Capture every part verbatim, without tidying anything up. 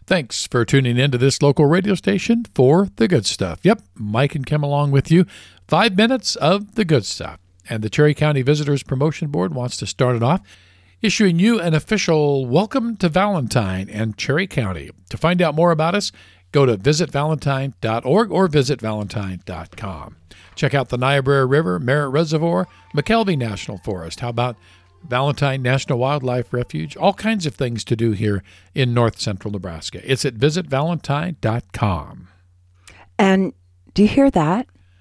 Thanks for tuning in to this local radio station for the good stuff. Yep, Mike and Kim along with you. Five minutes of the good stuff. And the Cherry County Visitors Promotion Board wants to start it off, issuing you an official welcome to Valentine and Cherry County. To find out more about us, go to visit valentine dot org or visit valentine dot com. Check out the Niobrara River, Merritt Reservoir, McKelvey National Forest. How about Valentine National Wildlife Refuge? All kinds of things to do here in north central Nebraska. It's at visit valentine dot com. And do you hear that?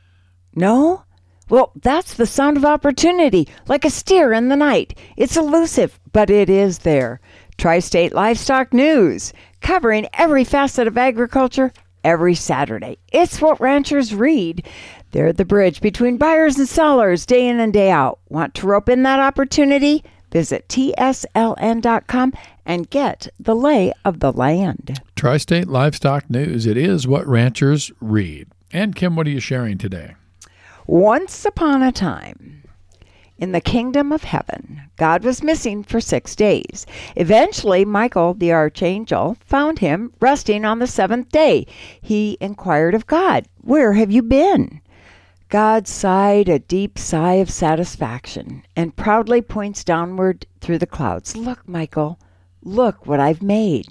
No? Well, that's the sound of opportunity, like a steer in the night. It's elusive, but it is there. Tri-State Livestock News, covering every facet of agriculture every Saturday. It's what ranchers read. They're the bridge between buyers and sellers day in and day out. Want to rope in that opportunity? Visit T S L N dot com and get the lay of the land. Tri-State Livestock News. It is what ranchers read. And Kim, what are you sharing today? Once upon a time, in the kingdom of heaven, God was missing for six days. Eventually, Michael, the archangel, found him resting on the seventh day. He inquired of God, "Where have you been?" God sighed a deep sigh of satisfaction and proudly points downward through the clouds. "Look, Michael, look what I've made."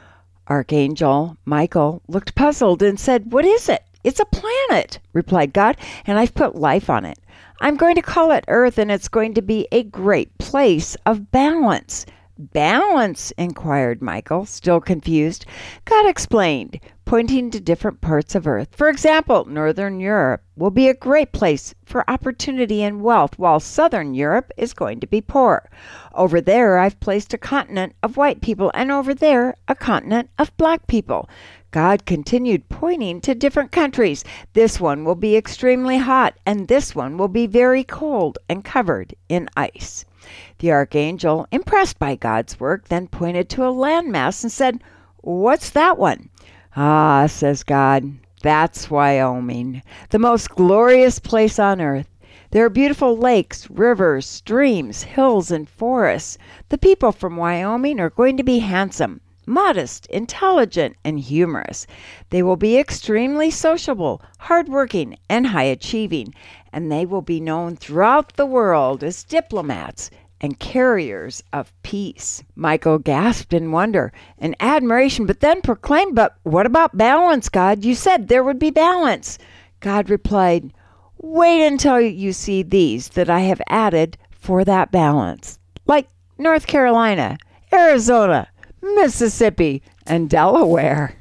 Archangel Michael looked puzzled and said, "What is it?" "It's a planet," replied God, "and I've put life on it. I'm going to call it Earth, and it's going to be a great place of balance." "Balance?" inquired Michael, still confused. God explained, pointing to different parts of Earth. "For example, Northern Europe will be a great place for opportunity and wealth, while Southern Europe is going to be poor. Over there, I've placed a continent of white people, and over there, a continent of black people." God continued, pointing to different countries. "This one will be extremely hot, and this one will be very cold and covered in ice." The archangel, impressed by God's work, then pointed to a landmass and said, "What's that one?" "Ah," says God, "that's Wyoming, the most glorious place on earth. There are beautiful lakes, rivers, streams, hills, and forests. The people from Wyoming are going to be handsome, modest, intelligent, and humorous. They will be extremely sociable, hardworking, and high-achieving, and they will be known throughout the world as diplomats and carriers of peace." Michael gasped in wonder and admiration, but then proclaimed, "But what about balance, God? You said there would be balance." God replied, "Wait until you see these that I have added for that balance, like North Carolina, Arizona, Mississippi, and Delaware."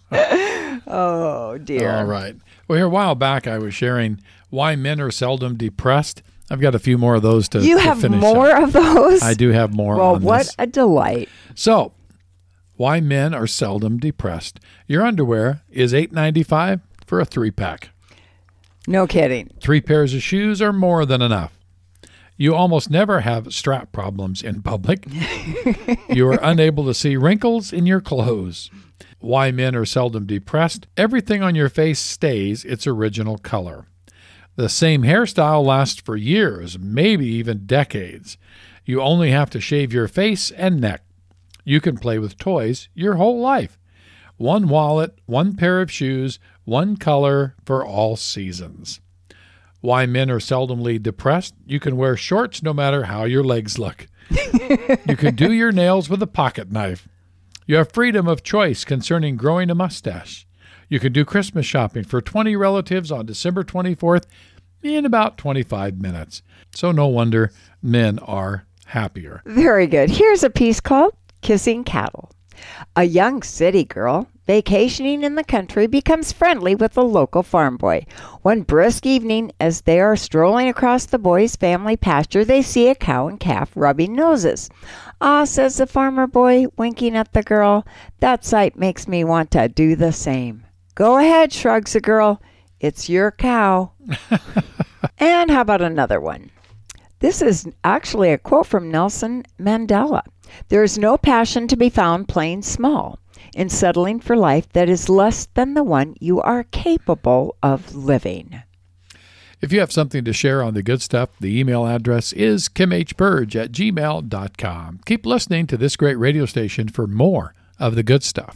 Oh, dear. All right. Well, here a while back, I was sharing why men are seldom depressed. I've got a few more of those to, you to have finish more up. of those? I do have more well, on what this. a delight. So, why men are seldom depressed. Your underwear is eight ninety-five for a three-pack. No kidding. Three pairs of shoes are more than enough. You almost never have strap problems in public. You are unable to see wrinkles in your clothes. Why men are seldom depressed. Everything on your face stays its original color. The same hairstyle lasts for years, maybe even decades. You only have to shave your face and neck. You can play with toys your whole life. One wallet, one pair of shoes, one color for all seasons. Why men are seldomly depressed. You can wear shorts no matter how your legs look. You can do your nails with a pocket knife. You have freedom of choice concerning growing a mustache. You can do Christmas shopping for twenty relatives on December twenty-fourth in about twenty-five minutes. So no wonder men are happier. Very good. Here's a piece called Kissing Cattle. A young city girl vacationing in the country becomes friendly with a local farm boy. One brisk evening, as they are strolling across the boy's family pasture, they see a cow and calf rubbing noses. "Ah," says the farmer boy, winking at the girl, "that sight makes me want to do the same." "Go ahead," shrugs the girl. "It's your cow." And how about another one? This is actually a quote from Nelson Mandela. "There is no passion to be found playing small in settling for life that is less than the one you are capable of living." If you have something to share on the good stuff, the email address is kim h burge at gmail dot com. Keep listening to this great radio station for more of the good stuff.